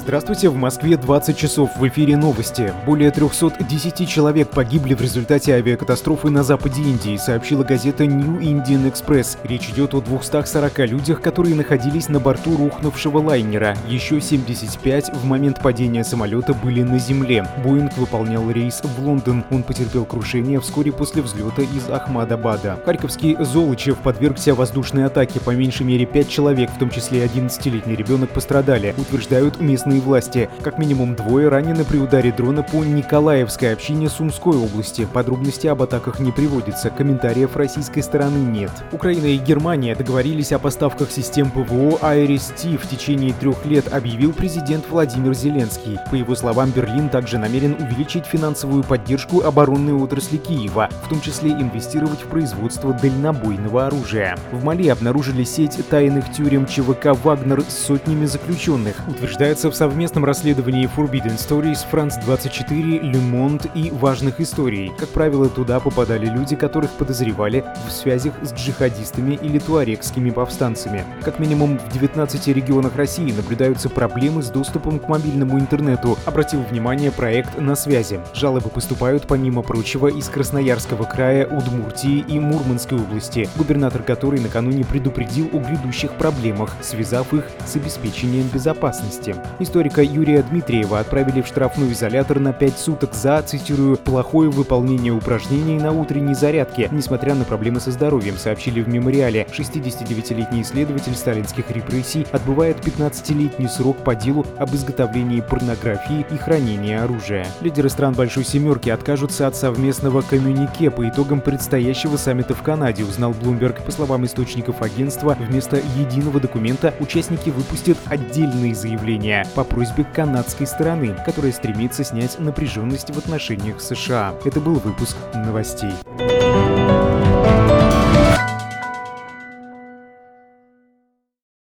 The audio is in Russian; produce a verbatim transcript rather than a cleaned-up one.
Здравствуйте, в Москве двадцать часов, в эфире новости. Более трёхсот десяти человек погибли в результате авиакатастрофы на западе Индии, сообщила газета New Indian Express. Речь идет о двухстах сорока людях, которые находились на борту рухнувшего лайнера. Еще семьдесят пять в момент падения самолета были на земле. Боинг выполнял рейс в Лондон. Он потерпел крушение вскоре после взлета из Ахмадабада. Харьковский Золочев подвергся воздушной атаке. По меньшей мере пять человек, в том числе одиннадцатилетний ребенок, пострадали, утверждают местные власти. Как минимум двое ранены при ударе дрона по Николаевской общине Сумской области. Подробности об атаках не приводятся, комментариев российской стороны нет. Украина и Германия договорились о поставках систем ПВО Айрис-Ти в течение трех лет, объявил президент Владимир Зеленский. По его словам, Берлин также намерен увеличить финансовую поддержку оборонной отрасли Киева, в том числе инвестировать в производство дальнобойного оружия. В Мали обнаружили сеть тайных тюрем ЧВК «Вагнер» с сотнями заключенных. Утверждается в совместном расследовании Forbidden Stories, Франс двадцать четыре, Le Monde и важных историй. Как правило, туда попадали люди, которых подозревали в связях с джихадистами или туарегскими повстанцами. Как минимум в девятнадцати регионах России наблюдаются проблемы с доступом к мобильному интернету, обратил внимание проект «На связи». Жалобы поступают, помимо прочего, из Красноярского края, Удмуртии и Мурманской области, губернатор которой накануне предупредил о грядущих проблемах, связав их с обеспечением безопасности. Историка Юрия Дмитриева отправили в штрафной изолятор на пять суток за, цитирую, «плохое выполнение упражнений на утренней зарядке, несмотря на проблемы со здоровьем», сообщили в мемориале. шестидесятидевятилетний исследователь сталинских репрессий отбывает пятнадцатилетний срок по делу об изготовлении порнографии и хранении оружия. Лидеры стран Большой Семерки откажутся от совместного коммюнике по итогам предстоящего саммита в Канаде, узнал Bloomberg. По словам источников агентства, вместо единого документа участники выпустят отдельные заявления по просьбе канадской стороны, которая стремится снять напряженность в отношениях с США. Это был выпуск новостей.